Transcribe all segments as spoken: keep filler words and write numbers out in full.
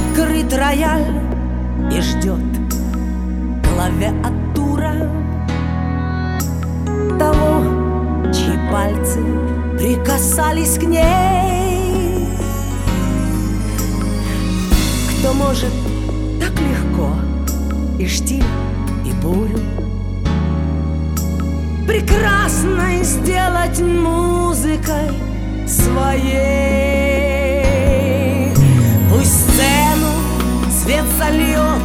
Открыт рояль и ждет клавиатура того, чьи пальцы прикасались к ней. Кто может так легко и штиль, и бурю прекрасно сделать музыкой своей. Пусть сцену свет зальет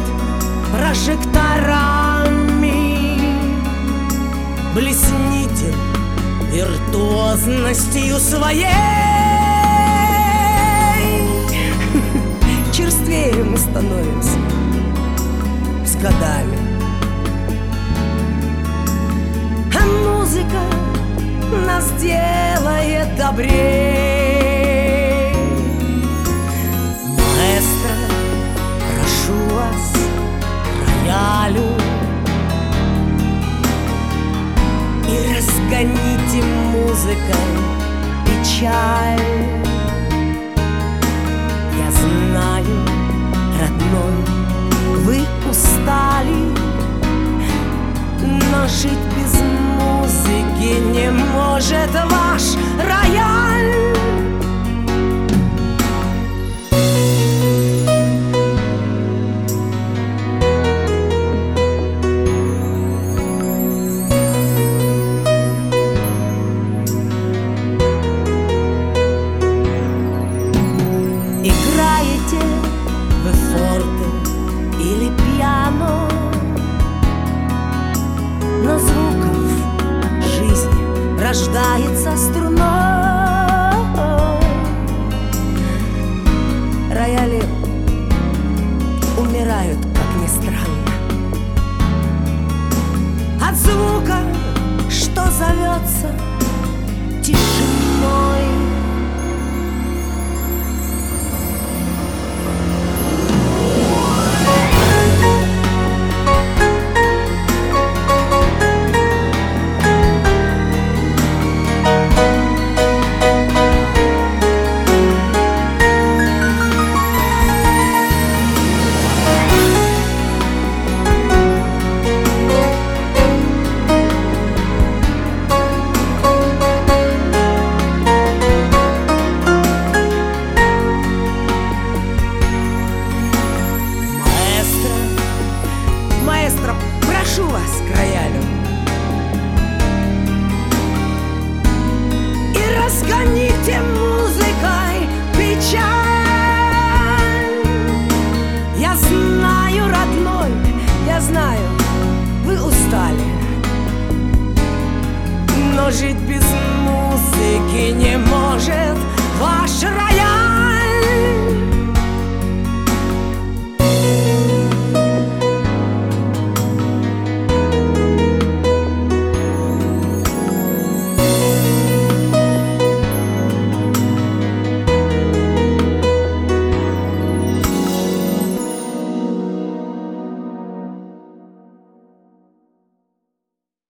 прожекторами, блесните виртуозностью своей. Черствее мы становимся с годами, а музыка нас делает добрее. Маэстро, прошу вас, роялю, и разгоните музыкой печаль. Я знаю, родной, вы устали, но жить без музыки не может ваш рояль. Играете вы форте или пиано, но звуков жизнь рождается струной. Рояли умирают, как ни странно, от звука, что зовется тишиной. Маэстро, прошу вас к роялю и разгоните музыкой печаль. Я знаю, родной, я знаю, вы устали, но жить без музыки не может ваш рояль.